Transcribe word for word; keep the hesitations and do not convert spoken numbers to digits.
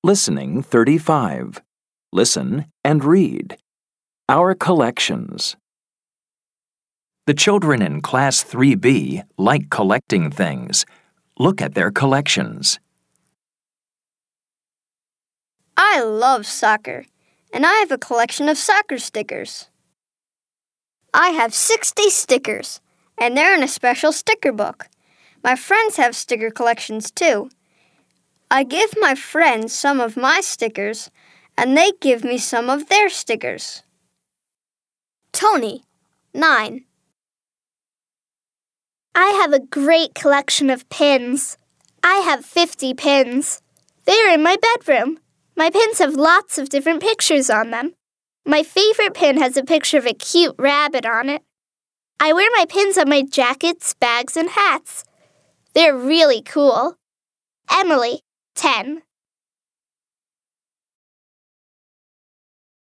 Listening thirty-five. Listen and read. Our collections. The children in Class three B like collecting things. Look at their collections. I love soccer, and I have a collection of soccer stickers. I have sixty stickers, and they're in a special sticker book. My friends have sticker collections too. I give my friends some of my stickers, and they give me some of their stickers. Tony, nine. I have a great collection of pins. I have fifty pins. They are in my bedroom. My pins have lots of different pictures on them. My favorite pin has a picture of a cute rabbit on it. I wear my pins on my jackets, bags, and hats. They're really cool. Emily, ten.